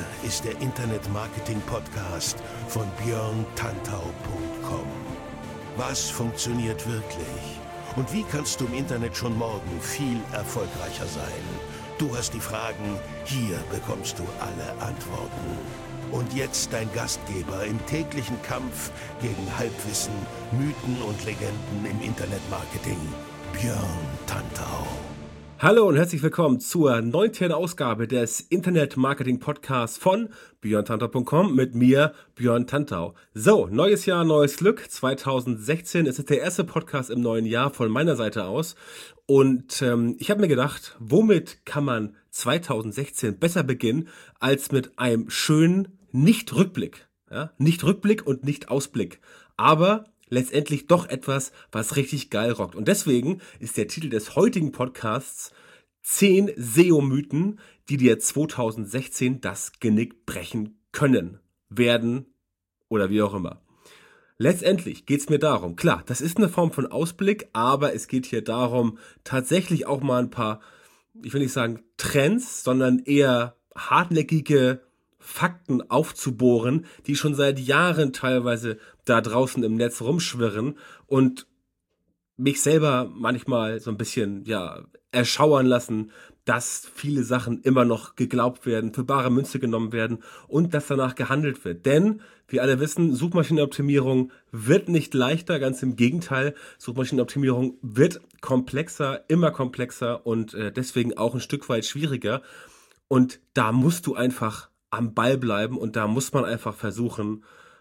ist der Internet-Marketing-Podcast von björntantau.com. Was funktioniert wirklich? Und wie kannst du im Internet schon morgen viel erfolgreicher sein? Du hast die Fragen, hier bekommst du alle Antworten. Und jetzt dein Gastgeber im täglichen Kampf gegen Halbwissen, Mythen und Legenden im Internetmarketing, Björn Tantau. Hallo und herzlich willkommen zur 9. Ausgabe des Internet-Marketing-Podcasts von björntantau.com mit mir, Björn Tantau. So, neues Jahr, neues Glück, 2016. Es ist der erste Podcast im neuen Jahr von meiner Seite aus. Und ich habe mir gedacht, womit kann man 2016 besser beginnen, als mit einem schönen Nicht-Rückblick. Ja? Nicht Rückblick und nicht Ausblick. Aber letztendlich doch etwas, was richtig geil rockt. Und deswegen ist der Titel des heutigen Podcasts 10 SEO-Mythen, die dir 2016 das Genick brechen können, werden oder wie auch immer. Letztendlich geht es mir darum, klar, das ist eine Form von Ausblick, aber es geht hier darum, tatsächlich auch mal ein paar, ich will nicht sagen Trends, sondern eher hartnäckige Fakten aufzubohren, die schon seit Jahren teilweise da draußen im Netz rumschwirren und mich selber manchmal so ein bisschen erschauern lassen, dass viele Sachen immer noch geglaubt werden, für bare Münze genommen werden und dass danach gehandelt wird. Denn, wir alle wissen, Suchmaschinenoptimierung wird nicht leichter, ganz im Gegenteil. Suchmaschinenoptimierung wird komplexer, immer komplexer und deswegen auch ein Stück weit schwieriger. Und da musst du einfach am Ball bleiben und da muss man einfach versuchen,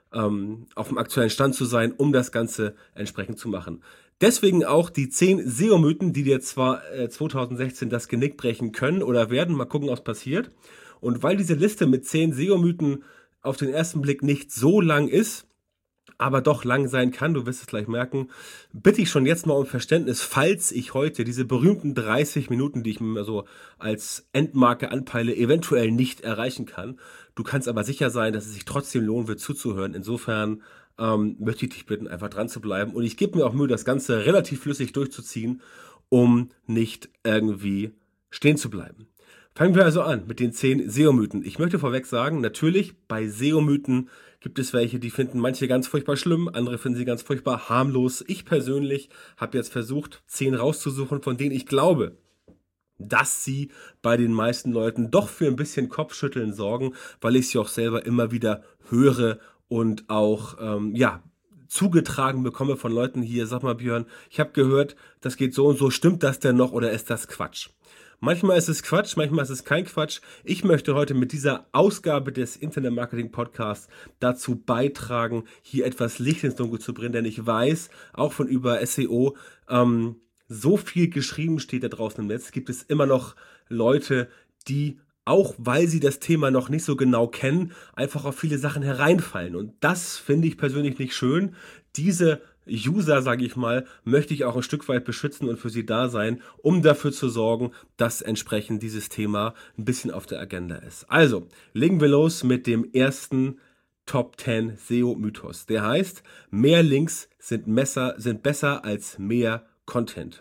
auf dem aktuellen Stand zu sein, um das Ganze entsprechend zu machen. Deswegen auch die 10 SEO-Mythen, die dir zwar 2016 das Genick brechen können oder werden, mal gucken, was passiert. Und weil diese Liste mit 10 SEO-Mythen auf den ersten Blick nicht so lang ist, aber doch lang sein kann, du wirst es gleich merken, bitte ich schon jetzt mal um Verständnis, falls ich heute diese berühmten 30 Minuten, die ich mir so als Endmarke anpeile, eventuell nicht erreichen kann. Du kannst aber sicher sein, dass es sich trotzdem lohnen wird zuzuhören. Insofern möchte ich dich bitten, einfach dran zu bleiben. Und ich gebe mir auch Mühe, das Ganze relativ flüssig durchzuziehen, um nicht irgendwie stehen zu bleiben. Fangen wir also an mit den 10 SEO-Mythen. Ich möchte vorweg sagen, natürlich, bei SEO-Mythen gibt es welche, die finden manche ganz furchtbar schlimm, andere finden sie ganz furchtbar harmlos. Ich persönlich habe jetzt versucht, 10 rauszusuchen, von denen ich glaube, dass sie bei den meisten Leuten doch für ein bisschen Kopfschütteln sorgen, weil ich sie auch selber immer wieder höre und auch zugetragen bekomme von Leuten hier. Sag mal, Björn, ich habe gehört, das geht so und so, stimmt das denn noch oder ist das Quatsch? Manchmal ist es Quatsch, manchmal ist es kein Quatsch. Ich möchte heute mit dieser Ausgabe des Internet-Marketing-Podcasts dazu beitragen, hier etwas Licht ins Dunkel zu bringen, denn ich weiß, auch von über SEO, so viel geschrieben steht da draußen im Netz, gibt es immer noch Leute, die, auch weil sie das Thema noch nicht so genau kennen, einfach auf viele Sachen hereinfallen. Und das finde ich persönlich nicht schön. Diese User, sage ich mal, möchte ich auch ein Stück weit beschützen und für sie da sein, um dafür zu sorgen, dass entsprechend dieses Thema ein bisschen auf der Agenda ist. Also, legen wir los mit dem ersten Top 10 SEO-Mythos. Der heißt, mehr Links sind besser als mehr Content.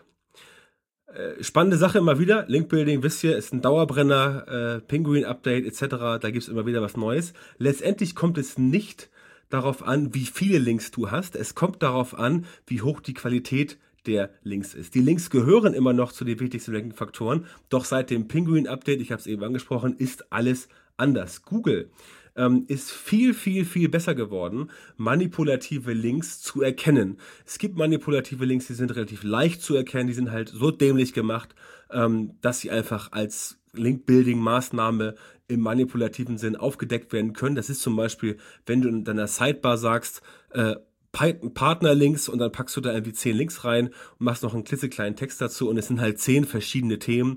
Spannende Sache immer wieder. Linkbuilding, wisst ihr, ist ein Dauerbrenner, Penguin-Update etc. Da gibt es immer wieder was Neues. Letztendlich kommt es nicht darauf an, wie viele Links du hast. Es kommt darauf an, wie hoch die Qualität der Links ist. Die Links gehören immer noch zu den wichtigsten Ranking-Faktoren, doch seit dem Penguin-Update, ich habe es eben angesprochen, ist alles anders. Google ist viel, viel, viel besser geworden, manipulative Links zu erkennen. Es gibt manipulative Links, die sind relativ leicht zu erkennen, die sind halt so dämlich gemacht, dass sie einfach als Link-Building-Maßnahme im manipulativen Sinn aufgedeckt werden können. Das ist zum Beispiel, wenn du in deiner Sidebar sagst, Partnerlinks und dann packst du da irgendwie 10 Links rein und machst noch einen klitzekleinen Text dazu und es sind halt 10 verschiedene Themen,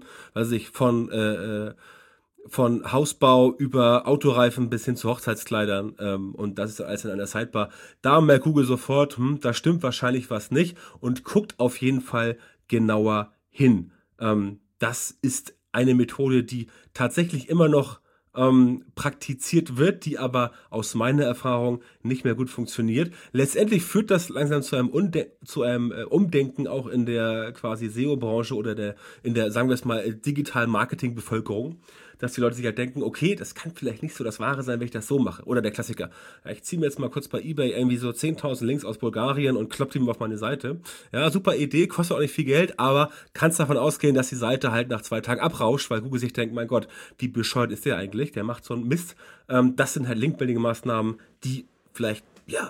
von Hausbau über Autoreifen bis hin zu Hochzeitskleidern und das ist alles in einer Sidebar. Da merkt Google sofort, da stimmt wahrscheinlich was nicht und guckt auf jeden Fall genauer hin. Das ist eine Methode, die tatsächlich immer noch praktiziert wird, die aber aus meiner Erfahrung nicht mehr gut funktioniert. Letztendlich führt das langsam zu einem Umdenken auch in der quasi SEO-Branche oder in der, sagen wir es mal, digitalen Marketing-Bevölkerung. dass die Leute sich halt denken, okay, das kann vielleicht nicht so das Wahre sein, wenn ich das so mache. Oder der Klassiker, ja, ich ziehe mir jetzt mal kurz bei eBay irgendwie so 10.000 Links aus Bulgarien und klopp die mal auf meine Seite. Ja, super Idee, kostet auch nicht viel Geld, aber kannst davon ausgehen, dass die Seite halt nach 2 Tagen abrauscht, weil Google sich denkt, mein Gott, wie bescheuert ist der eigentlich? Der macht so einen Mist. Das sind halt Link-Building-Maßnahmen, die vielleicht, ja,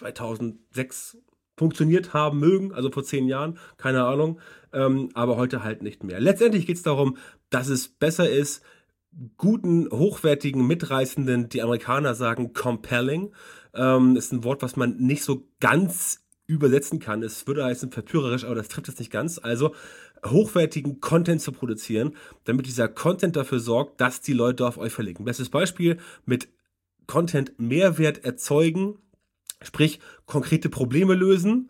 2006 funktioniert haben mögen, also vor 10 Jahren, keine Ahnung, aber heute halt nicht mehr. Letztendlich geht es darum, dass es besser ist, guten, hochwertigen, mitreißenden, die Amerikaner sagen compelling, ist ein Wort, was man nicht so ganz übersetzen kann. Es würde heißen verführerisch, aber das trifft es nicht ganz. Also hochwertigen Content zu produzieren, damit dieser Content dafür sorgt, dass die Leute auf euch verlinken. Bestes Beispiel, mit Content Mehrwert erzeugen, sprich konkrete Probleme lösen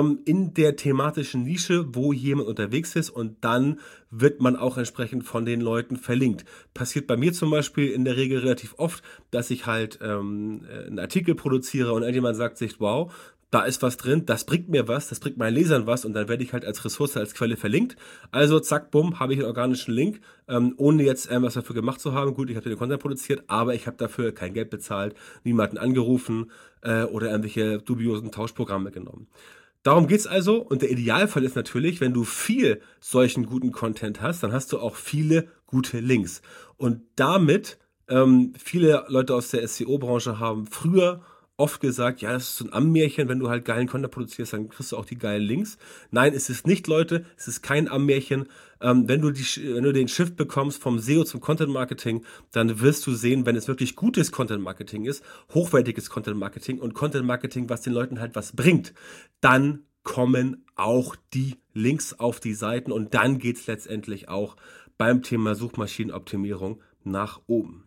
in der thematischen Nische, wo jemand unterwegs ist, und dann wird man auch entsprechend von den Leuten verlinkt. Passiert bei mir zum Beispiel in der Regel relativ oft, dass ich halt einen Artikel produziere und irgendjemand sagt sich, wow, da ist was drin, das bringt mir was, das bringt meinen Lesern was, und dann werde ich halt als Ressource, als Quelle verlinkt. Also zack, bumm, habe ich einen organischen Link, ohne jetzt was dafür gemacht zu haben. Gut, ich habe den Content produziert, aber ich habe dafür kein Geld bezahlt, niemanden angerufen oder irgendwelche dubiosen Tauschprogramme genommen. Darum geht's also, und der Idealfall ist natürlich, wenn du viel solchen guten Content hast, dann hast du auch viele gute Links. Und damit, viele Leute aus der SEO-Branche haben früher oft gesagt, ja, das ist so ein Ammärchen, wenn du halt geilen Content produzierst, dann kriegst du auch die geilen Links. Nein, es ist nicht, Leute, es ist kein Ammärchen. Wenn du den Shift bekommst vom SEO zum Content Marketing, dann wirst du sehen, wenn es wirklich gutes Content Marketing ist, hochwertiges Content Marketing und Content Marketing, was den Leuten halt was bringt, dann kommen auch die Links auf die Seiten, und dann geht's letztendlich auch beim Thema Suchmaschinenoptimierung nach oben.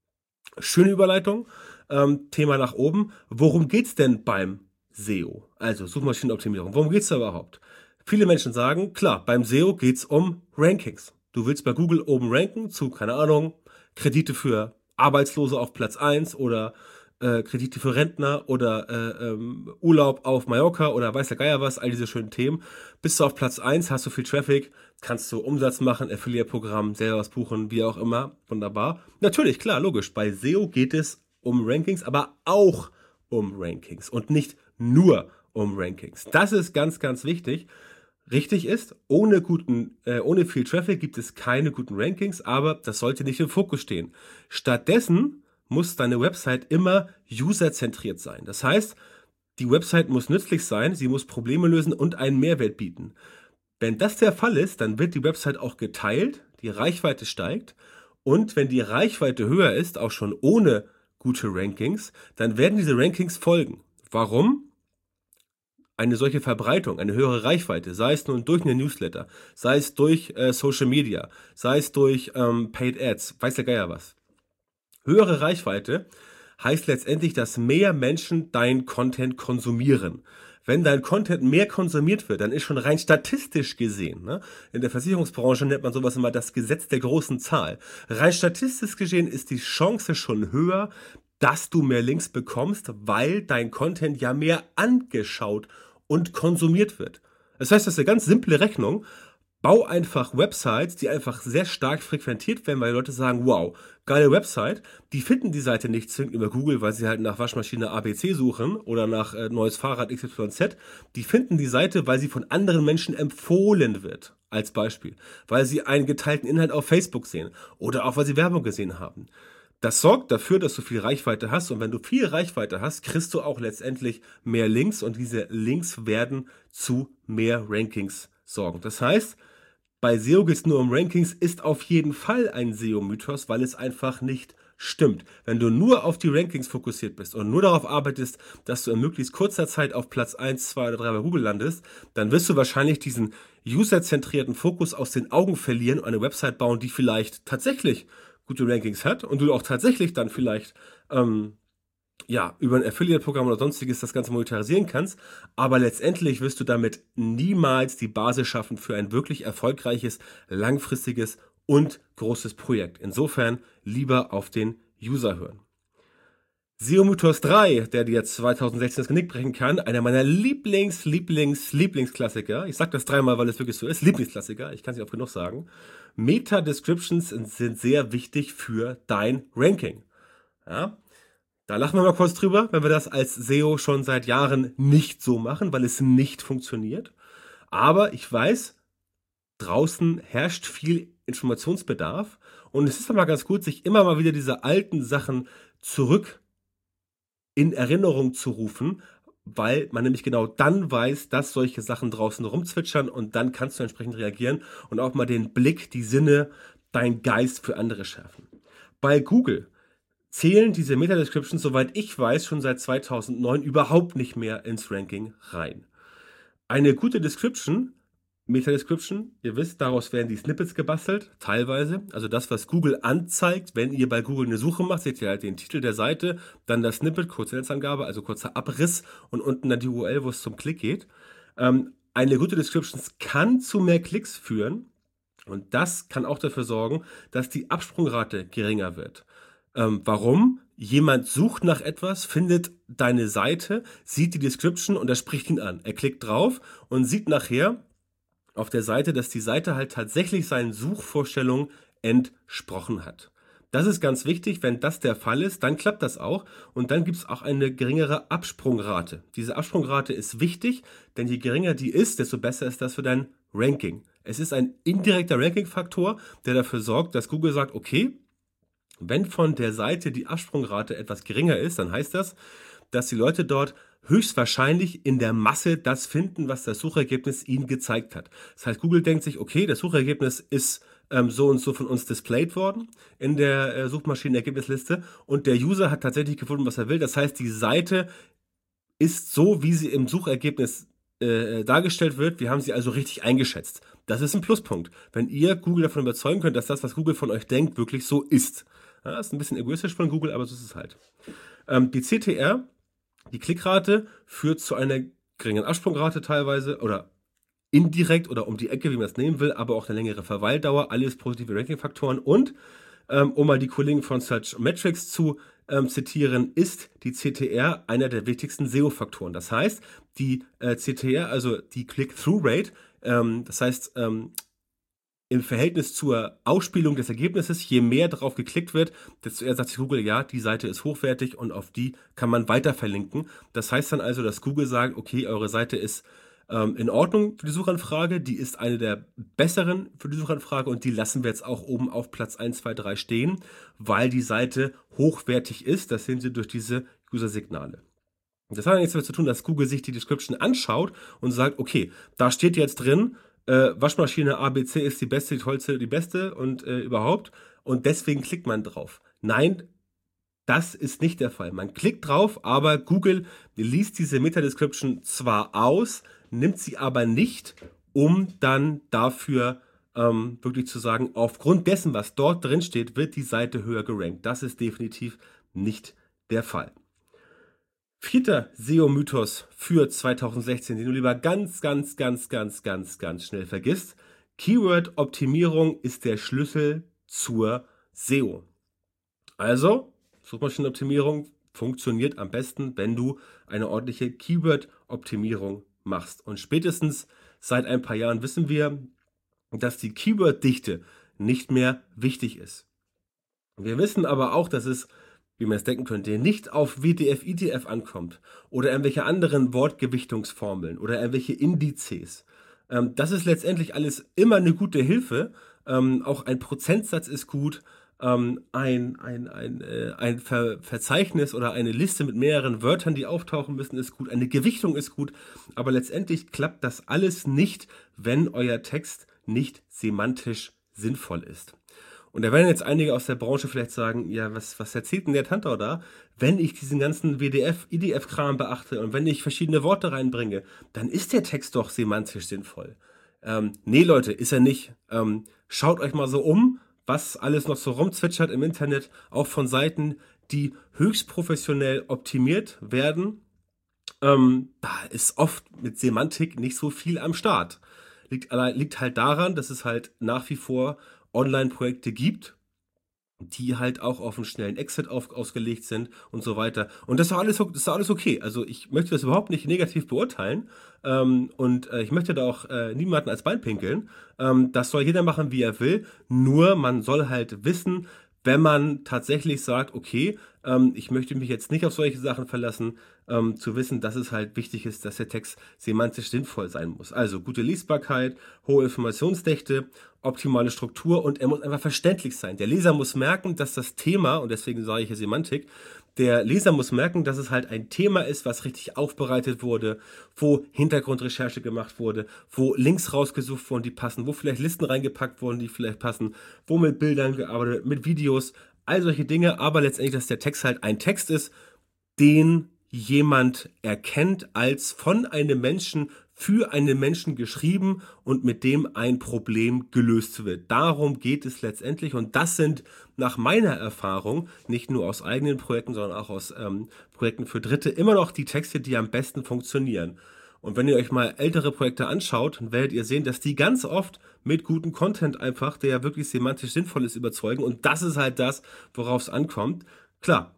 Schöne Überleitung. Thema nach oben. Worum geht's denn beim SEO? Also Suchmaschinenoptimierung. Worum geht's da überhaupt? Viele Menschen sagen, klar, beim SEO geht's um Rankings. Du willst bei Google oben ranken zu, keine Ahnung, Kredite für Arbeitslose auf Platz 1 oder Kredite für Rentner oder Urlaub auf Mallorca oder weiß der Geier was, all diese schönen Themen. Bist du auf Platz 1, hast du viel Traffic, kannst du Umsatz machen, Affiliate-Programm, selber was buchen, wie auch immer. Wunderbar. Natürlich, klar, logisch. Bei SEO geht es um Rankings, aber auch um Rankings und nicht nur um Rankings. Das ist ganz, ganz wichtig. Richtig ist, ohne viel Traffic gibt es keine guten Rankings, aber das sollte nicht im Fokus stehen. Stattdessen muss deine Website immer userzentriert sein. Das heißt, die Website muss nützlich sein, sie muss Probleme lösen und einen Mehrwert bieten. Wenn das der Fall ist, dann wird die Website auch geteilt, die Reichweite steigt, und wenn die Reichweite höher ist, auch schon ohne gute Rankings, dann werden diese Rankings folgen. Warum? Eine solche Verbreitung, eine höhere Reichweite, sei es nun durch einen Newsletter, sei es durch Social Media, sei es durch Paid Ads, weiß der Geier was. Höhere Reichweite heißt letztendlich, dass mehr Menschen dein Content konsumieren. Wenn dein Content mehr konsumiert wird, dann ist schon rein statistisch gesehen, ne? In der Versicherungsbranche nennt man sowas immer das Gesetz der großen Zahl. Rein statistisch gesehen ist die Chance schon höher, dass du mehr Links bekommst, weil dein Content ja mehr angeschaut und konsumiert wird. Das heißt, das ist eine ganz simple Rechnung. Bau einfach Websites, die einfach sehr stark frequentiert werden, weil die Leute sagen, wow, geile Website. Die finden die Seite nicht zwingend über Google, weil sie halt nach Waschmaschine ABC suchen oder nach neues Fahrrad XYZ. Die finden die Seite, weil sie von anderen Menschen empfohlen wird, als Beispiel. Weil sie einen geteilten Inhalt auf Facebook sehen oder auch, weil sie Werbung gesehen haben. Das sorgt dafür, dass du viel Reichweite hast, und wenn du viel Reichweite hast, kriegst du auch letztendlich mehr Links, und diese Links werden zu mehr Rankings sorgen. Das heißt, bei SEO geht es nur um Rankings, ist auf jeden Fall ein SEO-Mythos, weil es einfach nicht stimmt. Wenn du nur auf die Rankings fokussiert bist und nur darauf arbeitest, dass du in möglichst kurzer Zeit auf Platz 1, 2 oder 3 bei Google landest, dann wirst du wahrscheinlich diesen userzentrierten Fokus aus den Augen verlieren und eine Website bauen, die vielleicht tatsächlich gute Rankings hat und du auch tatsächlich dann vielleicht über ein Affiliate-Programm oder sonstiges das Ganze monetarisieren kannst, aber letztendlich wirst du damit niemals die Basis schaffen für ein wirklich erfolgreiches, langfristiges und großes Projekt. Insofern lieber auf den User hören. SEO-Mythos 3, der dir 2016 das Genick brechen kann, einer meiner Lieblingsklassiker. Ich sage das 3-mal, weil es wirklich so ist. Lieblingsklassiker, ich kann es nicht oft genug sagen. Meta-Descriptions sind sehr wichtig für dein Ranking. Ja? Da lachen wir mal kurz drüber, wenn wir das als SEO schon seit Jahren nicht so machen, weil es nicht funktioniert. Aber ich weiß, draußen herrscht viel Informationsbedarf und es ist aber ganz gut, sich immer mal wieder diese alten Sachen zurück in Erinnerung zu rufen, weil man nämlich genau dann weiß, dass solche Sachen draußen rumzwitschern und dann kannst du entsprechend reagieren und auch mal den Blick, die Sinne, dein Geist für andere schärfen. Bei Google zählen diese Meta-Descriptions, soweit ich weiß, schon seit 2009 überhaupt nicht mehr ins Ranking rein. Eine gute Description, Meta-Description, ihr wisst, daraus werden die Snippets gebastelt, teilweise. Also das, was Google anzeigt, wenn ihr bei Google eine Suche macht, seht ihr halt den Titel der Seite, dann das Snippet, kurze Netzangabe, also kurzer Abriss und unten dann die URL, wo es zum Klick geht. Eine gute Description kann zu mehr Klicks führen und das kann auch dafür sorgen, dass die Absprungrate geringer wird. Warum? Jemand sucht nach etwas, findet deine Seite, sieht die Description und er spricht ihn an. Er klickt drauf und sieht nachher auf der Seite, dass die Seite halt tatsächlich seinen Suchvorstellungen entsprochen hat. Das ist ganz wichtig, wenn das der Fall ist, dann klappt das auch und dann gibt es auch eine geringere Absprungrate. Diese Absprungrate ist wichtig, denn je geringer die ist, desto besser ist das für dein Ranking. Es ist ein indirekter Ranking-Faktor, der dafür sorgt, dass Google sagt, okay, wenn von der Seite die Absprungrate etwas geringer ist, dann heißt das, dass die Leute dort höchstwahrscheinlich in der Masse das finden, was das Suchergebnis ihnen gezeigt hat. Das heißt, Google denkt sich, okay, das Suchergebnis ist so und so von uns displayed worden in der Suchmaschinenergebnisliste und der User hat tatsächlich gefunden, was er will. Das heißt, die Seite ist so, wie sie im Suchergebnis dargestellt wird. Wir haben sie also richtig eingeschätzt. Das ist ein Pluspunkt, wenn ihr Google davon überzeugen könnt, dass das, was Google von euch denkt, wirklich so ist. Ja, ist ein bisschen egoistisch von Google, aber so ist es halt. Die CTR, die Klickrate, führt zu einer geringen Absprungrate teilweise oder indirekt oder um die Ecke, wie man es nehmen will, aber auch eine längere Verweildauer, alles positive Ranking-Faktoren und um mal die Kollegen von Searchmetrics zu zitieren, ist die CTR einer der wichtigsten SEO-Faktoren. Das heißt, die CTR, also die Click-Through-Rate, das heißt, im Verhältnis zur Ausspielung des Ergebnisses, je mehr darauf geklickt wird, desto eher sagt sich Google, ja, die Seite ist hochwertig und auf die kann man weiter verlinken. Das heißt dann also, dass Google sagt, okay, eure Seite ist in Ordnung für die Suchanfrage, die ist eine der besseren für die Suchanfrage und die lassen wir jetzt auch oben auf Platz 1, 2, 3 stehen, weil die Seite hochwertig ist. Das sehen Sie durch diese User-Signale. Das hat nichts damit zu tun, dass Google sich die Description anschaut und sagt, okay, da steht jetzt drin, Waschmaschine ABC ist die beste, die tollste, die beste und überhaupt und deswegen klickt man drauf. Nein, das ist nicht der Fall. Man klickt drauf, aber Google liest diese Meta-Description zwar aus, nimmt sie aber nicht, um dann dafür wirklich zu sagen, aufgrund dessen, was dort drin steht, wird die Seite höher gerankt. Das ist definitiv nicht der Fall. Vierter SEO-Mythos für 2016, den du lieber ganz schnell vergisst. Keyword-Optimierung ist der Schlüssel zur SEO. Also, Suchmaschinenoptimierung funktioniert am besten, wenn du eine ordentliche Keyword-Optimierung machst. Und spätestens seit ein paar Jahren wissen wir, dass die Keyword-Dichte nicht mehr wichtig ist. Wir wissen aber auch, dass es, wie man es denken könnte, nicht auf WTF, ITF ankommt oder irgendwelche anderen Wortgewichtungsformeln oder irgendwelche Indizes. Das ist letztendlich alles immer eine gute Hilfe. Auch ein Prozentsatz ist gut. Ein Verzeichnis oder eine Liste mit mehreren Wörtern, die auftauchen müssen, ist gut. Eine Gewichtung ist gut. Aber letztendlich klappt das alles nicht, wenn euer Text nicht semantisch sinnvoll ist. Und da werden jetzt einige aus der Branche vielleicht sagen, ja, was erzählt denn der Tantau da? Wenn ich diesen ganzen WDF, IDF-Kram beachte und wenn ich verschiedene Worte reinbringe, dann ist der Text doch semantisch sinnvoll. Nee, Leute, ist er nicht. Schaut euch mal so um, was alles noch so rumzwitschert im Internet, auch von Seiten, die höchst professionell optimiert werden. Da ist oft mit Semantik nicht so viel am Start. Liegt halt daran, dass es halt nach wie vor Online-Projekte gibt, die halt auch auf einen schnellen Exit ausgelegt sind und so weiter. Und das ist doch alles okay. Also ich möchte das überhaupt nicht negativ beurteilen und ich möchte da auch niemanden als Bein pinkeln. Das soll jeder machen, wie er will. Nur man soll halt wissen, wenn man tatsächlich sagt, okay, ich möchte mich jetzt nicht auf solche Sachen verlassen, zu wissen, dass es halt wichtig ist, dass der Text semantisch sinnvoll sein muss. Also gute Lesbarkeit, hohe Informationsdichte, optimale Struktur und er muss einfach verständlich sein. Der Leser muss merken, dass das Thema, und deswegen sage ich hier Semantik, der Leser muss merken, dass es halt ein Thema ist, was richtig aufbereitet wurde, wo Hintergrundrecherche gemacht wurde, wo Links rausgesucht wurden, die passen, wo vielleicht Listen reingepackt wurden, die vielleicht passen, wo mit Bildern gearbeitet wird, mit Videos, all solche Dinge, aber letztendlich, dass der Text halt ein Text ist, den jemand erkennt als von einem Menschen für einen Menschen geschrieben und mit dem ein Problem gelöst wird. Darum geht es letztendlich und das sind nach meiner Erfahrung, nicht nur aus eigenen Projekten, sondern auch aus Projekten für Dritte, immer noch die Texte, die am besten funktionieren. Und wenn ihr euch mal ältere Projekte anschaut, dann werdet ihr sehen, dass die ganz oft mit gutem Content einfach, der ja wirklich semantisch sinnvoll ist, überzeugen. Und das ist halt das, worauf es ankommt. Klar,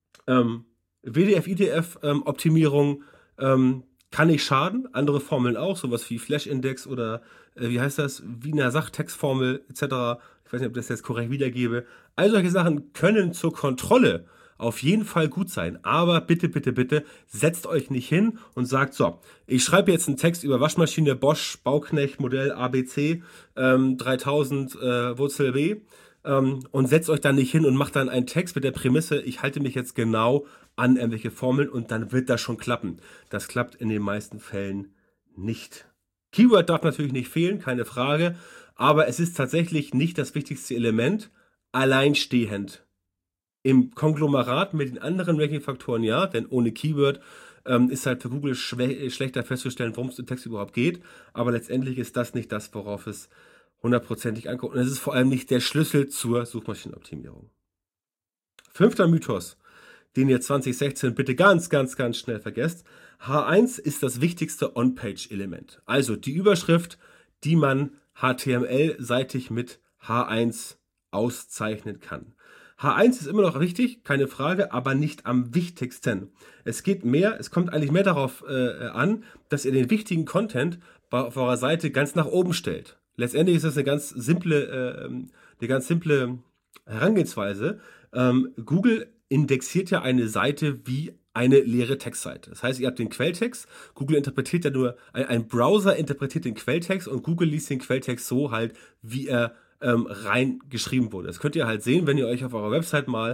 WDF, IDF Optimierung kann nicht schaden, andere Formeln auch, sowas wie Flash-Index oder wie heißt das, Wiener Sachtextformel etc. Ich weiß nicht, ob ich das jetzt korrekt wiedergebe. All solche Sachen können zur Kontrolle auf jeden Fall gut sein, aber bitte, bitte, bitte setzt euch nicht hin und sagt, so, ich schreibe jetzt einen Text über Waschmaschine Bosch Bauknecht Modell ABC 3000 Wurzel B und setzt euch dann nicht hin und macht dann einen Text mit der Prämisse, ich halte mich jetzt genau an irgendwelche Formeln und dann wird das schon klappen. Das klappt in den meisten Fällen nicht. Keyword darf natürlich nicht fehlen, keine Frage, aber es ist tatsächlich nicht das wichtigste Element, alleinstehend. Im Konglomerat mit den anderen Ranking-Faktoren ja, denn ohne Keyword ist halt für Google schlechter festzustellen, worum es im Text überhaupt geht, aber letztendlich ist das nicht das, worauf es hundertprozentig ankommt. Und es ist vor allem nicht der Schlüssel zur Suchmaschinenoptimierung. 5. Mythos, den ihr 2016 bitte ganz, ganz, ganz schnell vergesst. H1 ist das wichtigste On-Page-Element. Also die Überschrift, die man HTML-seitig mit H1 auszeichnen kann. H1 ist immer noch wichtig, keine Frage, aber nicht am wichtigsten. Es kommt eigentlich mehr darauf an, dass ihr den wichtigen Content auf eurer Seite ganz nach oben stellt. Letztendlich ist das eine ganz simple Herangehensweise. Google indexiert ja eine Seite wie eine leere Textseite. Das heißt, ihr habt den Quelltext, Google interpretiert ja nur, ein Browser interpretiert den Quelltext und Google liest den Quelltext so halt, wie er reingeschrieben wurde. Das könnt ihr halt sehen, wenn ihr euch auf eurer Website mal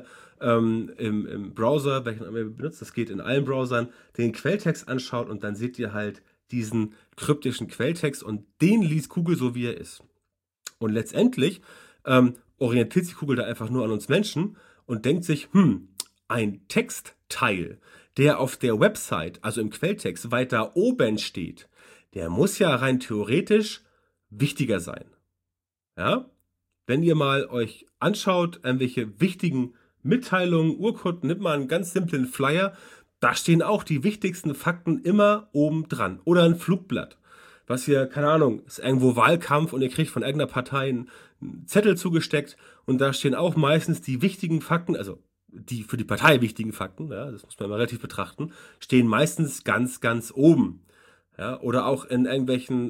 im Browser, welchen ihr benutzt, das geht in allen Browsern, den Quelltext anschaut und dann seht ihr halt diesen kryptischen Quelltext und den liest Google so, wie er ist. Und letztendlich orientiert sich Google da einfach nur an uns Menschen und denkt sich, ein Textteil, der auf der Website, also im Quelltext, weiter oben steht, der muss ja rein theoretisch wichtiger sein. Ja? Wenn ihr mal euch anschaut, welche wichtigen Mitteilungen, Urkunden, nimmt mal einen ganz simplen Flyer, da stehen auch die wichtigsten Fakten immer oben dran. Oder ein Flugblatt, was ihr, keine Ahnung, ist irgendwo Wahlkampf und ihr kriegt von irgendeiner Partei einen Zettel zugesteckt und da stehen auch meistens die wichtigen Fakten, also die für die Partei wichtigen Fakten, ja, das muss man mal relativ betrachten, stehen meistens ganz, ganz oben. Ja, oder auch in irgendwelchen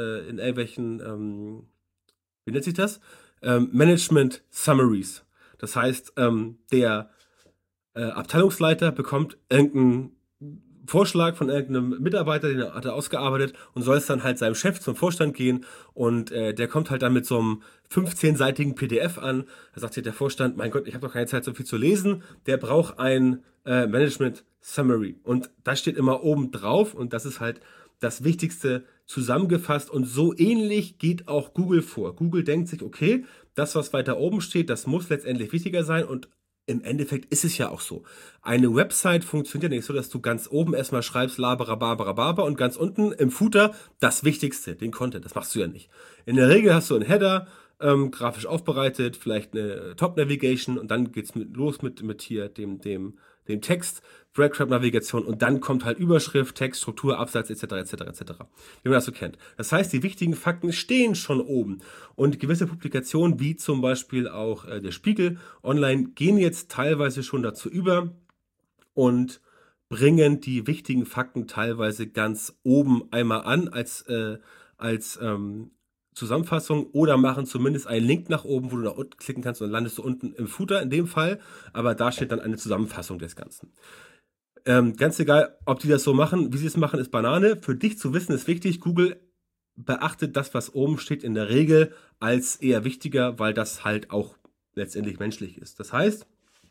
wie nennt sich das? Management Summaries. Das heißt, der Abteilungsleiter bekommt irgendeinen Vorschlag von irgendeinem Mitarbeiter, den hat er ausgearbeitet und soll es dann halt seinem Chef zum Vorstand gehen und der kommt halt dann mit so einem 15-seitigen PDF an. Da sagt sich der Vorstand, mein Gott, ich habe doch keine Zeit, so viel zu lesen. Der braucht ein Management Summary und das steht immer oben drauf und das ist halt das Wichtigste zusammengefasst und so ähnlich geht auch Google vor. Google denkt sich, okay, das, was weiter oben steht, das muss letztendlich wichtiger sein und im Endeffekt ist es ja auch so. Eine Website funktioniert nicht so, dass du ganz oben erstmal schreibst laberababarababa und ganz unten im Footer das Wichtigste, den Content. Das machst du ja nicht. In der Regel hast du einen Header, grafisch aufbereitet, vielleicht eine Top-Navigation und dann geht's los mit hier dem Text, Breadcrumb-Navigation und dann kommt halt Überschrift, Text, Struktur, Absatz etc. Wie man das so kennt. Das heißt, die wichtigen Fakten stehen schon oben und gewisse Publikationen, wie zum Beispiel auch der Spiegel Online, gehen jetzt teilweise schon dazu über und bringen die wichtigen Fakten teilweise ganz oben einmal an als Zusammenfassung oder machen zumindest einen Link nach oben, wo du nach unten klicken kannst und dann landest du unten im Footer in dem Fall, aber da steht dann eine Zusammenfassung des Ganzen. Ganz egal, ob die das so machen, wie sie es machen, ist Banane. Für dich zu wissen ist wichtig, Google beachtet das, was oben steht, in der Regel als eher wichtiger, weil das halt auch letztendlich menschlich ist. Das heißt,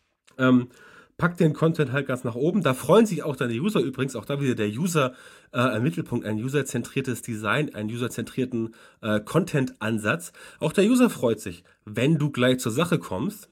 pack den Content halt ganz nach oben. Da freuen sich auch deine User übrigens, auch da wieder der User im Mittelpunkt, ein userzentriertes Design, einen userzentrierten Content-Ansatz. Auch der User freut sich, wenn du gleich zur Sache kommst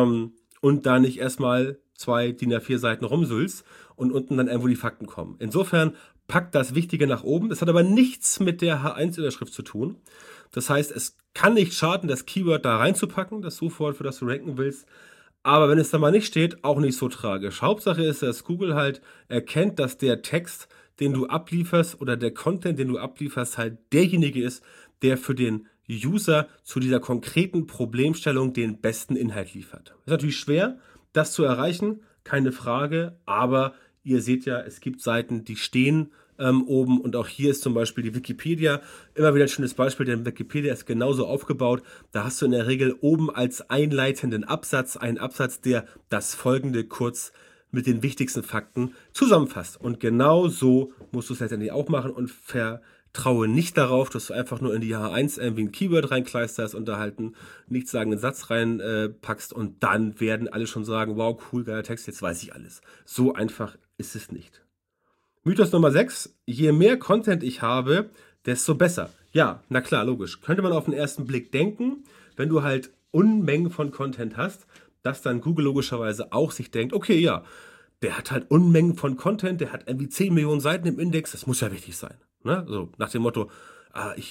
und da nicht erstmal 2 DIN A4 Seiten rumsüllst und unten dann irgendwo die Fakten kommen. Insofern pack das Wichtige nach oben. Das hat aber nichts mit der H1-Überschrift zu tun. Das heißt, es kann nicht schaden, das Keyword da reinzupacken, das Suchwort, für das du ranken willst. Aber wenn es da mal nicht steht, auch nicht so tragisch. Hauptsache ist, dass Google halt erkennt, dass der Text, den du ablieferst oder der Content, den du ablieferst, halt derjenige ist, der für den User zu dieser konkreten Problemstellung den besten Inhalt liefert. Ist natürlich schwer, das zu erreichen, keine Frage, aber ihr seht ja, es gibt Seiten, die stehen oben und auch hier ist zum Beispiel die Wikipedia immer wieder ein schönes Beispiel, denn Wikipedia ist genauso aufgebaut. Da hast du in der Regel oben als einleitenden Absatz einen Absatz, der das Folgende kurz mit den wichtigsten Fakten zusammenfasst. Und genau so musst du es letztendlich auch machen und vertraue nicht darauf, dass du einfach nur in die H1 irgendwie ein Keyword reinkleisterst und da halt einen nichtssagenden Satz reinpackst und dann werden alle schon sagen, wow, cool, geiler Text, jetzt weiß ich alles. So einfach ist es nicht. Mythos Nummer 6, je mehr Content ich habe, desto besser. Ja, na klar, logisch. Könnte man auf den ersten Blick denken, wenn du halt Unmengen von Content hast, dass dann Google logischerweise auch sich denkt, okay, ja, der hat halt Unmengen von Content, der hat irgendwie 10 Millionen Seiten im Index, das muss ja wichtig sein. Ne? So nach dem Motto, ich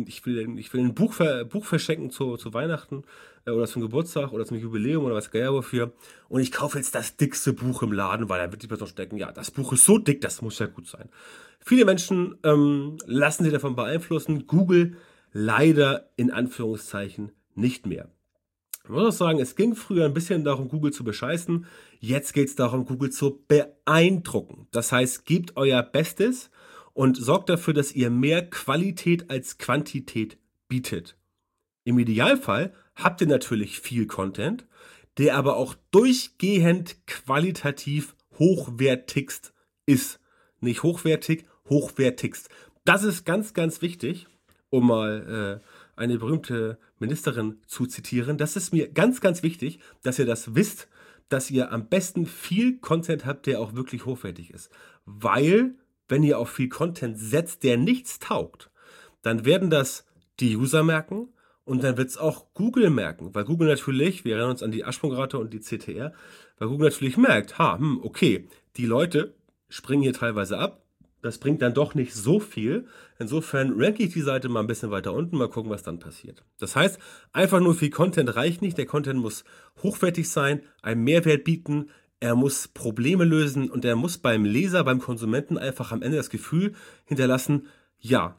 will ein Buch verschenken zu Weihnachten oder zum Geburtstag oder zum Jubiläum oder was geil wofür. Und ich kaufe jetzt das dickste Buch im Laden, weil da wird die Person denken, ja, das Buch ist so dick, das muss ja gut sein. Viele Menschen lassen sich davon beeinflussen. Google leider in Anführungszeichen nicht mehr. Ich muss auch sagen, es ging früher ein bisschen darum, Google zu bescheißen. Jetzt geht es darum, Google zu beeindrucken. Das heißt, gebt euer Bestes und sorgt dafür, dass ihr mehr Qualität als Quantität bietet. Im Idealfall habt ihr natürlich viel Content, der aber auch durchgehend qualitativ hochwertigst ist. Nicht hochwertig, hochwertigst. Das ist ganz, ganz wichtig, um mal eine berühmte Ministerin zu zitieren. Das ist mir ganz, ganz wichtig, dass ihr das wisst, dass ihr am besten viel Content habt, der auch wirklich hochwertig ist. Weil wenn ihr auf viel Content setzt, der nichts taugt, dann werden das die User merken und dann wird es auch Google merken, weil Google natürlich, wir erinnern uns an die Absprungrate und die CTR, weil Google natürlich merkt, okay, die Leute springen hier teilweise ab, das bringt dann doch nicht so viel, insofern ranke ich die Seite mal ein bisschen weiter unten, mal gucken, was dann passiert. Das heißt, einfach nur viel Content reicht nicht, der Content muss hochwertig sein, einen Mehrwert bieten, er muss Probleme lösen und er muss beim Leser, beim Konsumenten einfach am Ende das Gefühl hinterlassen, ja,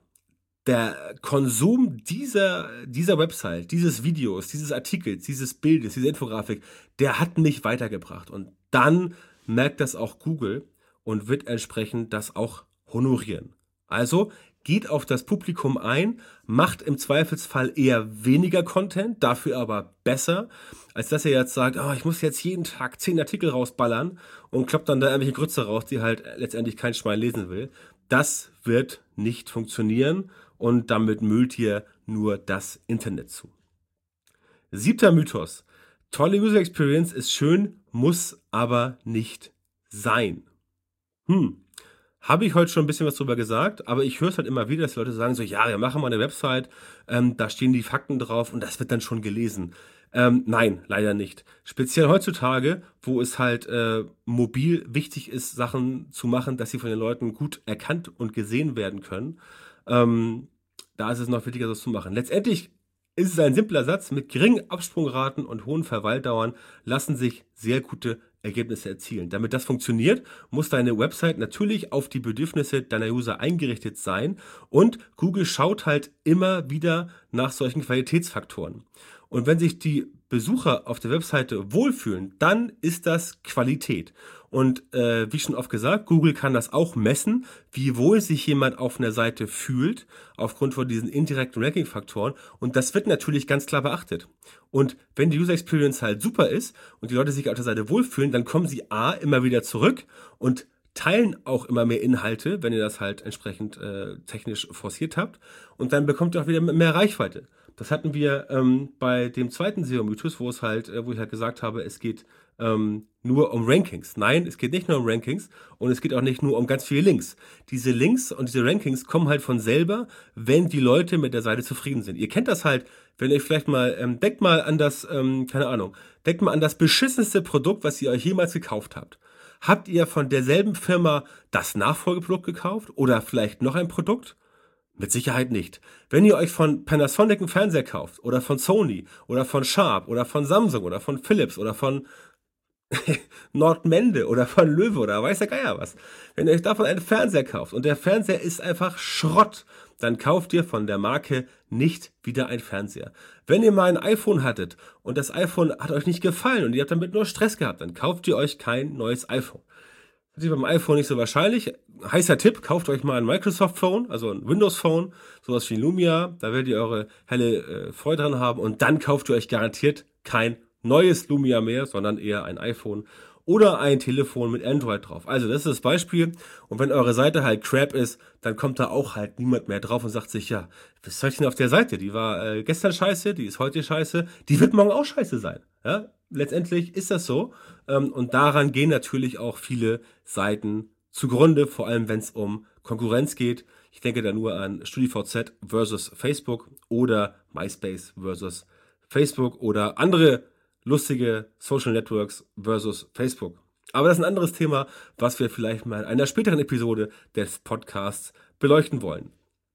der Konsum dieser Website, dieses Videos, dieses Artikels, dieses Bildes, diese Infografik, der hat mich weitergebracht. Und dann merkt das auch Google und wird entsprechend das auch honorieren. Also geht auf das Publikum ein, macht im Zweifelsfall eher weniger Content, dafür aber besser, als dass ihr jetzt sagt, ich muss jetzt jeden Tag 10 Artikel rausballern und kloppt dann da irgendwelche Grütze raus, die halt letztendlich kein Schwein lesen will. Das wird nicht funktionieren und damit müllt ihr nur das Internet zu. 7. Mythos. Tolle User Experience ist schön, muss aber nicht sein. Habe ich heute schon ein bisschen was drüber gesagt, aber ich höre es halt immer wieder, dass Leute sagen so, ja, wir machen mal eine Website, da stehen die Fakten drauf und das wird dann schon gelesen. Nein, leider nicht. Speziell heutzutage, wo es halt mobil wichtig ist, Sachen zu machen, dass sie von den Leuten gut erkannt und gesehen werden können, da ist es noch wichtiger, das zu machen. Letztendlich ist es ein simpler Satz, mit geringen Absprungraten und hohen Verweildauern lassen sich sehr gute Ergebnisse erzielen. Damit das funktioniert, muss deine Website natürlich auf die Bedürfnisse deiner User eingerichtet sein und Google schaut halt immer wieder nach solchen Qualitätsfaktoren. Und wenn sich die Besucher auf der Webseite wohlfühlen, dann ist das Qualität. Und wie schon oft gesagt, Google kann das auch messen, wie wohl sich jemand auf einer Seite fühlt, aufgrund von diesen indirekten Ranking-Faktoren. Und das wird natürlich ganz klar beachtet. Und wenn die User Experience halt super ist und die Leute sich auf der Seite wohlfühlen, dann kommen sie immer wieder zurück und teilen auch immer mehr Inhalte, wenn ihr das halt entsprechend technisch forciert habt. Und dann bekommt ihr auch wieder mehr Reichweite. Das hatten wir bei dem zweiten SEO-Mythos, wo ich halt gesagt habe, es geht nur um Rankings. Nein, es geht nicht nur um Rankings und es geht auch nicht nur um ganz viele Links. Diese Links und diese Rankings kommen halt von selber, wenn die Leute mit der Seite zufrieden sind. Ihr kennt das halt, wenn ihr vielleicht mal, denkt mal an das beschissenste Produkt, was ihr euch jemals gekauft habt. Habt ihr von derselben Firma das Nachfolgeprodukt gekauft oder vielleicht noch ein Produkt? Mit Sicherheit nicht. Wenn ihr euch von Panasonic einen Fernseher kauft oder von Sony oder von Sharp oder von Samsung oder von Philips oder von Nordmende oder von Löwe oder weiß der Geier was. Wenn ihr euch davon einen Fernseher kauft und der Fernseher ist einfach Schrott, dann kauft ihr von der Marke nicht wieder ein Fernseher. Wenn ihr mal ein iPhone hattet und das iPhone hat euch nicht gefallen und ihr habt damit nur Stress gehabt, dann kauft ihr euch kein neues iPhone. Das ist beim iPhone nicht so wahrscheinlich. Heißer Tipp, kauft euch mal ein Microsoft Phone, also ein Windows Phone, sowas wie Lumia, da werdet ihr eure helle Freude dran haben und dann kauft ihr euch garantiert kein neues Lumia mehr, sondern eher ein iPhone oder ein Telefon mit Android drauf. Also das ist das Beispiel und wenn eure Seite halt crap ist, dann kommt da auch halt niemand mehr drauf und sagt sich, ja, was soll ich denn auf der Seite? Die war gestern scheiße, die ist heute scheiße, die wird morgen auch scheiße sein. Ja? Letztendlich ist das so und daran gehen natürlich auch viele Seiten zugrunde, vor allem wenn es um Konkurrenz geht. Ich denke da nur an StudiVZ versus Facebook oder MySpace versus Facebook oder andere lustige Social Networks versus Facebook. Aber das ist ein anderes Thema, was wir vielleicht mal in einer späteren Episode des Podcasts beleuchten wollen.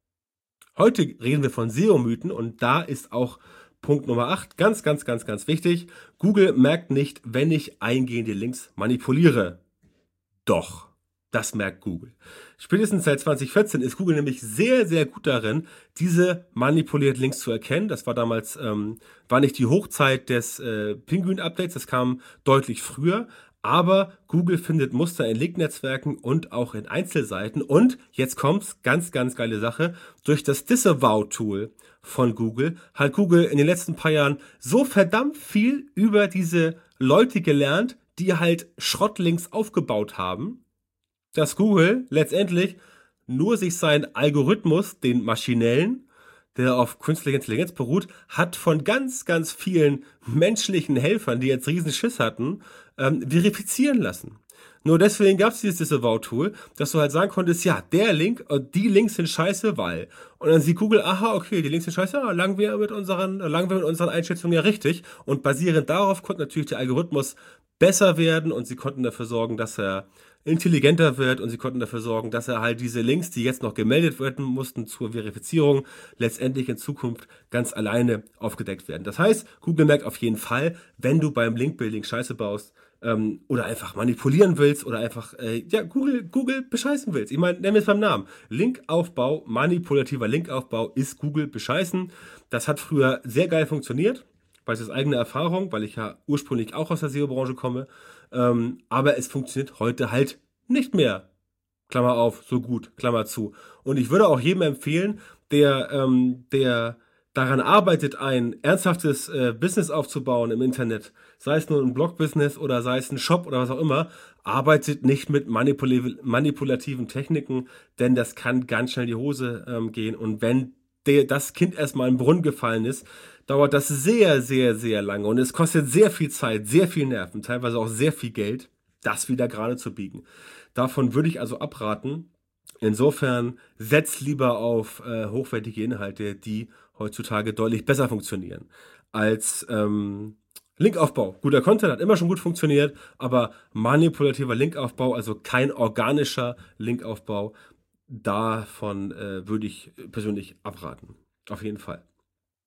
Heute reden wir von SEO-Mythen und da ist auch Punkt Nummer 8 ganz, ganz, ganz, ganz wichtig. Google merkt nicht, wenn ich eingehende Links manipuliere. Doch, das merkt Google. Spätestens seit 2014 ist Google nämlich sehr, sehr gut darin, diese manipulierten Links zu erkennen. Das war damals, war nicht die Hochzeit des Pinguin-Updates, das kam deutlich früher. Aber Google findet Muster in Link-Netzwerken und auch in Einzelseiten. Und jetzt kommt's, ganz, ganz geile Sache, durch das Disavow-Tool von Google hat Google in den letzten paar Jahren so verdammt viel über diese Leute gelernt, die halt Schrottlinks aufgebaut haben, dass Google letztendlich nur sich seinen Algorithmus, den maschinellen, der auf künstlicher Intelligenz beruht, hat von ganz, ganz vielen menschlichen Helfern, die jetzt riesen Schiss hatten, verifizieren lassen. Nur deswegen gab es dieses Disavow-Tool, dass du halt sagen konntest, ja, der Link, die Links sind scheiße, weil. Und dann sieht Google, aha, okay, die Links sind scheiße, ja, lagen wir mit unseren Einschätzungen ja richtig. Und basierend darauf konnte natürlich der Algorithmus besser werden und sie konnten dafür sorgen, dass er intelligenter wird und sie konnten dafür sorgen, dass er halt diese Links, die jetzt noch gemeldet werden mussten zur Verifizierung, letztendlich in Zukunft ganz alleine aufgedeckt werden. Das heißt, Google merkt auf jeden Fall, wenn du beim Link-Building Scheiße baust, oder einfach manipulieren willst oder einfach Google bescheißen willst. Ich meine, nennen wir es beim Namen. Linkaufbau, manipulativer Linkaufbau ist Google bescheißen. Das hat früher sehr geil funktioniert. Ich weiß aus eigener Erfahrung, weil ich ja ursprünglich auch aus der SEO-Branche komme. Aber es funktioniert heute halt nicht mehr. Klammer auf, so gut, Klammer zu. Und ich würde auch jedem empfehlen, der daran arbeitet, ein ernsthaftes Business aufzubauen im Internet, sei es nur ein Blog-Business oder sei es ein Shop oder was auch immer, arbeitet nicht mit manipulativen Techniken, denn das kann ganz schnell in die Hose gehen. Und wenn das Kind erstmal im Brunnen gefallen ist, dauert das sehr, sehr, sehr lange und es kostet sehr viel Zeit, sehr viel Nerven, teilweise auch sehr viel Geld, das wieder gerade zu biegen. Davon würde ich also abraten. Insofern setzt lieber auf hochwertige Inhalte, die heutzutage deutlich besser funktionieren als Linkaufbau. Guter Content hat immer schon gut funktioniert, aber manipulativer Linkaufbau, also kein organischer Linkaufbau, davon würde ich persönlich abraten. Auf jeden Fall.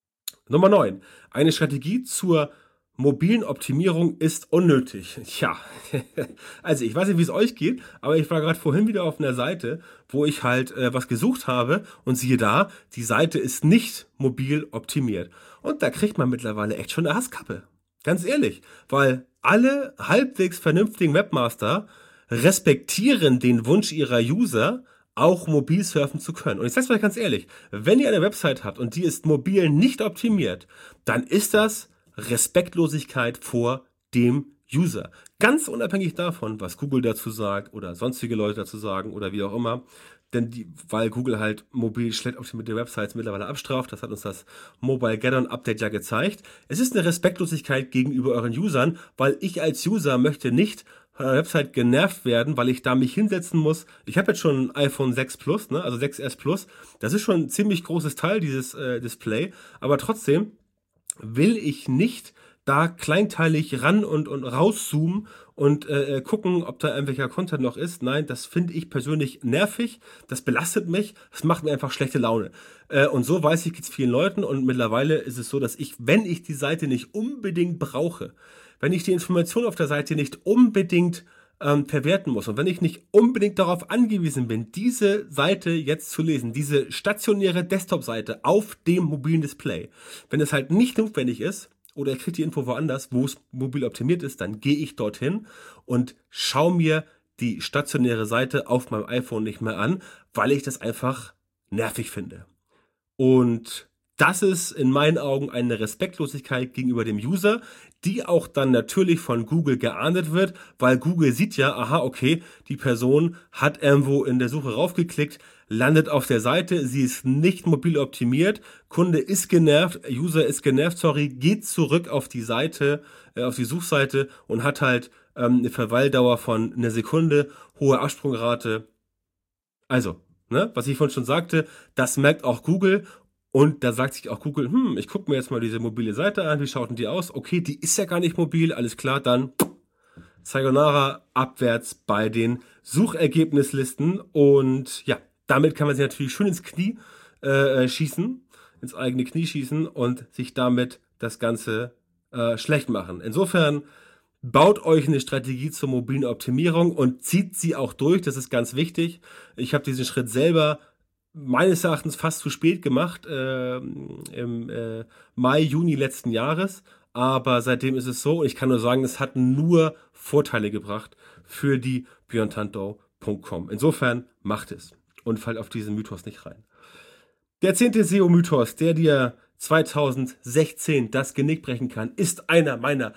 Nummer 9. Eine Strategie zur mobilen Optimierung ist unnötig. Tja, also ich weiß nicht, wie es euch geht, aber ich war gerade vorhin wieder auf einer Seite, wo ich halt was gesucht habe und siehe da, die Seite ist nicht mobil optimiert. Und da kriegt man mittlerweile echt schon eine Hasskappe. Ganz ehrlich, weil alle halbwegs vernünftigen Webmaster respektieren den Wunsch ihrer User, auch mobil surfen zu können. Und ich sage es mal ganz ehrlich, wenn ihr eine Website habt und die ist mobil nicht optimiert, dann ist das Respektlosigkeit vor dem User. Ganz unabhängig davon, was Google dazu sagt oder sonstige Leute dazu sagen oder wie auch immer. Weil Google halt mobil schlecht optimierte Websites mittlerweile abstraft, das hat uns das Mobile Get-On Update ja gezeigt. Es ist eine Respektlosigkeit gegenüber euren Usern, weil ich als User möchte nicht von einer Website genervt werden, weil ich da mich hinsetzen muss. Ich habe jetzt schon ein iPhone 6 Plus, also 6S Plus. Das ist schon ein ziemlich großes Teil, dieses Display. Aber trotzdem will ich nicht da kleinteilig ran und rauszoomen und gucken, ob da irgendwelcher Content noch ist. Nein, das finde ich persönlich nervig, das belastet mich, das macht mir einfach schlechte Laune. Und so weiß ich, geht's vielen Leuten und mittlerweile ist es so, dass wenn ich die Seite nicht unbedingt brauche, wenn ich die Information auf der Seite nicht unbedingt verwerten muss und wenn ich nicht unbedingt darauf angewiesen bin, diese Seite jetzt zu lesen, diese stationäre Desktop-Seite auf dem mobilen Display, wenn es halt nicht notwendig ist, oder ich kriege die Info woanders, wo es mobil optimiert ist, dann gehe ich dorthin und schaue mir die stationäre Seite auf meinem iPhone nicht mehr an, weil ich das einfach nervig finde. Und das ist in meinen Augen eine Respektlosigkeit gegenüber dem User, die auch dann natürlich von Google geahndet wird, weil Google sieht ja, aha, okay, die Person hat irgendwo in der Suche raufgeklickt, landet auf der Seite, sie ist nicht mobil optimiert, Kunde ist genervt, User ist genervt, geht zurück auf die Seite, auf die Suchseite und hat halt eine Verweildauer von einer Sekunde, hohe Absprungrate. Also, was ich vorhin schon sagte, das merkt auch Google. Und da sagt sich auch Google, ich gucke mir jetzt mal diese mobile Seite an, wie schaut denn die aus? Okay, die ist ja gar nicht mobil, alles klar, dann Sayonara abwärts bei den Suchergebnislisten. Und ja, damit kann man sich natürlich schön ins Knie schießen, ins eigene Knie schießen und sich damit das Ganze schlecht machen. Insofern baut euch eine Strategie zur mobilen Optimierung und zieht sie auch durch, das ist ganz wichtig. Ich habe diesen Schritt selber meines Erachtens fast zu spät gemacht, im Mai, Juni letzten Jahres. Aber seitdem ist es so, und ich kann nur sagen, es hat nur Vorteile gebracht für die björntantau.com. Insofern macht es und fallt auf diesen Mythos nicht rein. Der 10. SEO-Mythos, der dir 2016 das Genick brechen kann, ist einer meiner,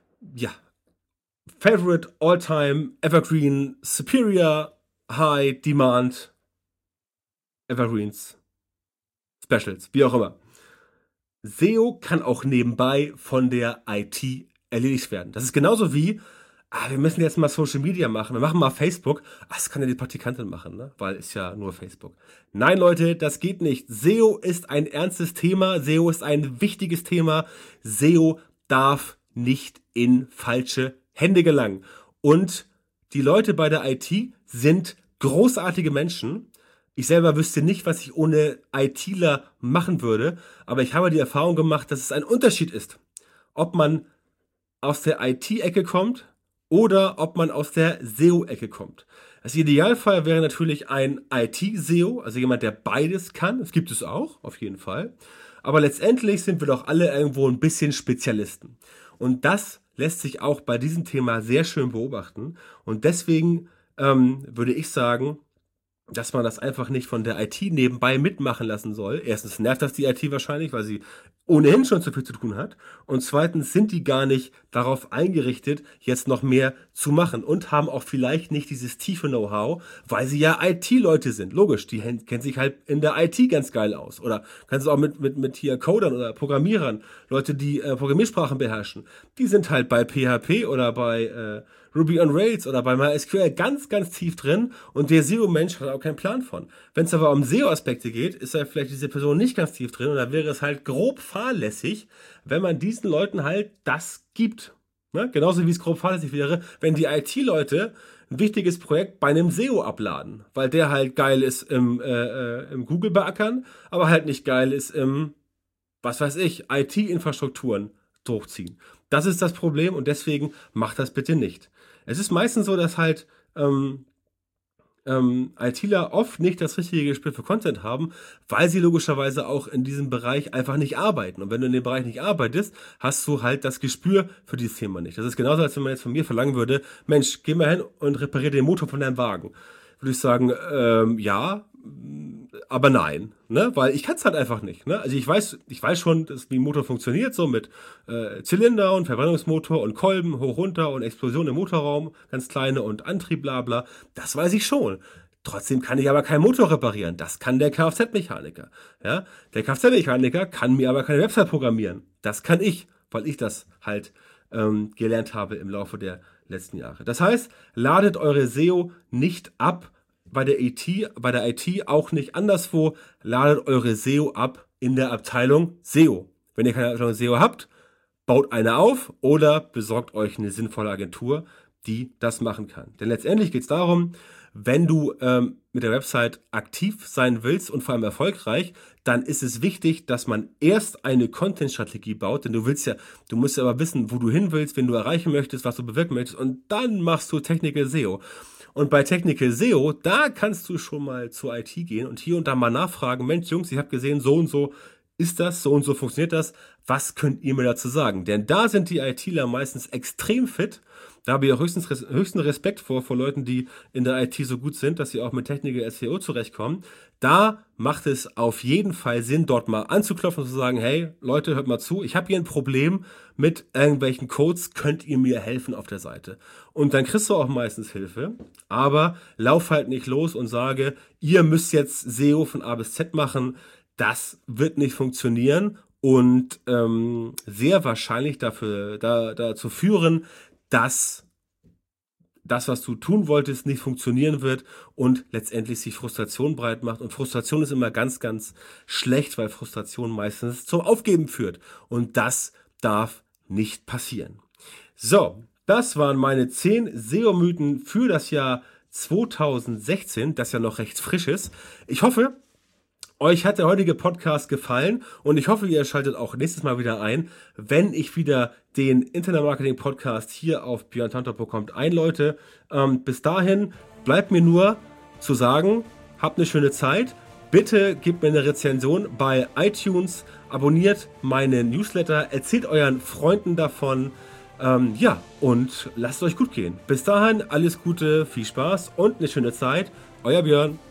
Favorite, All-Time, Evergreen, Superior, High, Demand, Evergreens, Specials, wie auch immer. SEO kann auch nebenbei von der IT erledigt werden. Das ist genauso wie, wir müssen jetzt mal Social Media machen, wir machen mal Facebook. Das kann ja die Praktikantin machen, ne? Weil ist ja nur Facebook. Nein, Leute, das geht nicht. SEO ist ein ernstes Thema, SEO ist ein wichtiges Thema. SEO darf nicht in falsche Hände gelangen. Und die Leute bei der IT sind großartige Menschen. Ich selber wüsste nicht, was ich ohne ITler machen würde, aber ich habe die Erfahrung gemacht, dass es ein Unterschied ist, ob man aus der IT-Ecke kommt oder ob man aus der SEO-Ecke kommt. Das Idealfall wäre natürlich ein IT-SEO, also jemand, der beides kann. Das gibt es auch, auf jeden Fall. Aber letztendlich sind wir doch alle irgendwo ein bisschen Spezialisten. Und das lässt sich auch bei diesem Thema sehr schön beobachten. Und deswegen würde ich sagen, dass man das einfach nicht von der IT nebenbei mitmachen lassen soll. Erstens nervt das die IT wahrscheinlich, weil sie ohnehin schon zu viel zu tun hat. Und zweitens sind die gar nicht darauf eingerichtet, jetzt noch mehr zu machen und haben auch vielleicht nicht dieses tiefe Know-how, weil sie ja IT-Leute sind. Logisch, die kennen sich halt in der IT ganz geil aus. Oder kannst du auch mit hier Codern oder Programmierern, Leute, die Programmiersprachen beherrschen, die sind halt bei PHP oder bei Ruby on Rails oder bei MySQL ganz, ganz tief drin und der SEO-Mensch hat auch keinen Plan von. Wenn es aber um SEO-Aspekte geht, ist da vielleicht diese Person nicht ganz tief drin und da wäre es halt grob fahrlässig, wenn man diesen Leuten halt das gibt. Ne? Genauso wie es grob fahrlässig wäre, wenn die IT-Leute ein wichtiges Projekt bei einem SEO abladen, weil der halt geil ist im Google beackern, aber halt nicht geil ist im was weiß ich, IT-Infrastrukturen durchziehen. Das ist das Problem und deswegen macht das bitte nicht. Es ist meistens so, dass halt ITler oft nicht das richtige Gespür für Content haben, weil sie logischerweise auch in diesem Bereich einfach nicht arbeiten. Und wenn du in dem Bereich nicht arbeitest, hast du halt das Gespür für dieses Thema nicht. Das ist genauso, als wenn man jetzt von mir verlangen würde, Mensch, geh mal hin und repariere den Motor von deinem Wagen. Würde ich sagen, ja, aber nein, ne? Weil ich kann es halt einfach nicht. Ne? Also ich weiß schon, wie ein Motor funktioniert, so mit Zylinder und Verbrennungsmotor und Kolben hoch runter und Explosion im Motorraum, ganz kleine und Antrieb, bla bla. Das weiß ich schon. Trotzdem kann ich aber keinen Motor reparieren. Das kann der Kfz-Mechaniker. Ja? Der Kfz-Mechaniker kann mir aber keine Website programmieren. Das kann ich, weil ich das halt gelernt habe im Laufe der letzten Jahre. Das heißt, ladet eure SEO nicht ab bei der IT auch nicht anderswo, ladet eure SEO ab in der Abteilung SEO. Wenn ihr keine Abteilung SEO habt, baut eine auf oder besorgt euch eine sinnvolle Agentur, die das machen kann. Denn letztendlich geht es darum, wenn du mit der Website aktiv sein willst und vor allem erfolgreich, dann ist es wichtig, dass man erst eine Content-Strategie baut, denn du musst ja aber wissen, wo du hin willst, wen du erreichen möchtest, was du bewirken möchtest und dann machst du Technical SEO. Und bei Technical SEO, da kannst du schon mal zur IT gehen und hier und da mal nachfragen, Mensch Jungs, ich habe gesehen, so und so ist das, so und so funktioniert das, was könnt ihr mir dazu sagen? Denn da sind die ITler meistens extrem fit. Da habe ich auch höchsten Respekt vor Leuten, die in der IT so gut sind, dass sie auch mit Technical SEO zurechtkommen. Da macht es auf jeden Fall Sinn, dort mal anzuklopfen und zu sagen, hey Leute, hört mal zu, ich habe hier ein Problem mit irgendwelchen Codes, könnt ihr mir helfen auf der Seite? Und dann kriegst du auch meistens Hilfe, aber lauf halt nicht los und sage, ihr müsst jetzt SEO von A bis Z machen. Das wird nicht funktionieren und sehr wahrscheinlich dazu führen, dass das, was du tun wolltest, nicht funktionieren wird und letztendlich sich Frustration breit macht. Und Frustration ist immer ganz, ganz schlecht, weil Frustration meistens zum Aufgeben führt. Und das darf nicht passieren. So, das waren meine 10 SEO-Mythen für das Jahr 2016, das ja noch recht frisch ist. Ich hoffe, euch hat der heutige Podcast gefallen und ich hoffe, ihr schaltet auch nächstes Mal wieder ein, wenn ich wieder den Internet-Marketing-Podcast hier auf björntantor.com einläute. Bis dahin bleibt mir nur zu sagen, habt eine schöne Zeit. Bitte gebt mir eine Rezension bei iTunes, abonniert meinen Newsletter, erzählt euren Freunden davon. Und lasst es euch gut gehen. Bis dahin, alles Gute, viel Spaß und eine schöne Zeit. Euer Björn.